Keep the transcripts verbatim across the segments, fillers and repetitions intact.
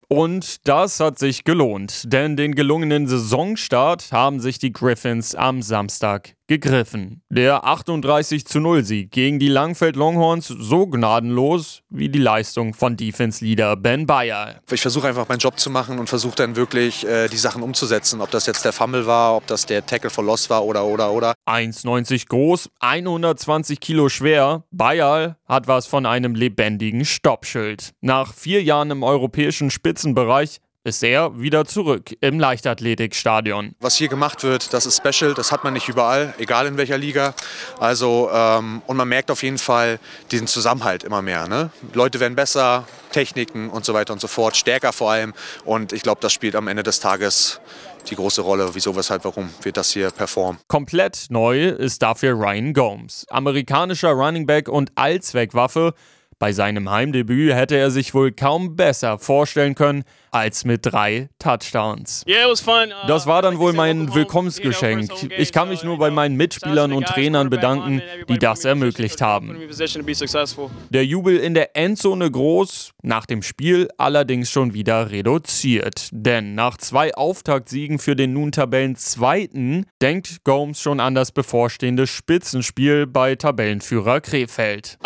Und das hat sich gelohnt, denn den gelungenen Saisonstart haben sich die Griffins am Samstag gegriffen. Der achtunddreißig zu null Sieg gegen die Langfeld Longhorns so gnadenlos wie die Leistung von Defense-Leader Ben Bayerl. Ich versuche einfach meinen Job zu machen und versuche dann wirklich äh, die Sachen umzusetzen. Ob das jetzt der Fumble war, ob das der Tackle for Loss war oder oder oder. eins Komma neunzig groß, hundertzwanzig Kilo schwer. Bayerl hat was von einem lebendigen Stoppschild. Nach vier Jahren im europäischen Spitzenbereich ist er wieder zurück im Leichtathletikstadion. Was hier gemacht wird, das ist special, das hat man nicht überall, egal in welcher Liga. Also, ähm, und man merkt auf jeden Fall diesen Zusammenhalt immer mehr. Ne? Leute werden besser, Techniken und so weiter und so fort, stärker vor allem. Und ich glaube, das spielt am Ende des Tages die große Rolle. Wieso, weshalb, warum wird das hier performen? Komplett neu ist dafür Ryan Gomes, amerikanischer Running Back und Allzweckwaffe. Bei seinem Heimdebüt hätte er sich wohl kaum besser vorstellen können als mit drei Touchdowns. Das war dann wohl mein Willkommensgeschenk. Ich kann mich nur bei meinen Mitspielern und Trainern bedanken, die das ermöglicht haben. Der Jubel in der Endzone groß, nach dem Spiel allerdings schon wieder reduziert. Denn nach zwei Auftaktsiegen für den nun Tabellenzweiten denkt Gomes schon an das bevorstehende Spitzenspiel bei Tabellenführer Krefeld.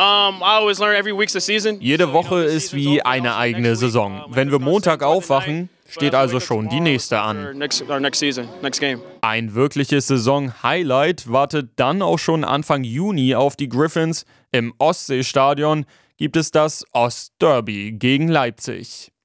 Jede Woche ist wie eine eigene Saison. Wenn wir Montag aufwachen, steht also schon die nächste an. Ein wirkliches Saison-Highlight wartet dann auch schon Anfang Juni auf die Griffins. Im Ostseestadion gibt es das Ostderby gegen Leipzig.